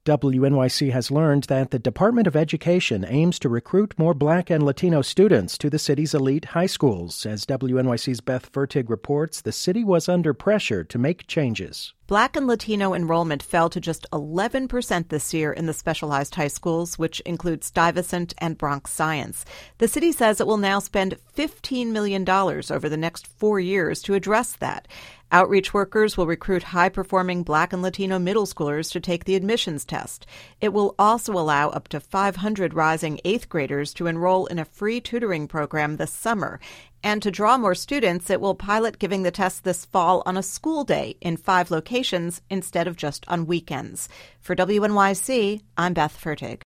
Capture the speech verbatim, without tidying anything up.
W N Y C has learned that the Department of Education aims to recruit more Black and Latino students to the city's elite high schools. As W N Y C's Beth Fertig reports, the city was under pressure to make changes. Black and Latino enrollment fell to just eleven percent this year in the specialized high schools, which include Stuyvesant and Bronx Science. The city says it will now spend fifteen million dollars over the next four years to address that. Outreach workers will recruit high-performing Black and Latino middle schoolers to take the admissions test. It will also allow up to five hundred rising eighth graders to enroll in a free tutoring program this summer. And to draw more students, it will pilot giving the test this fall on a school day in five locations instead of just on weekends. For W N Y C, I'm Beth Fertig.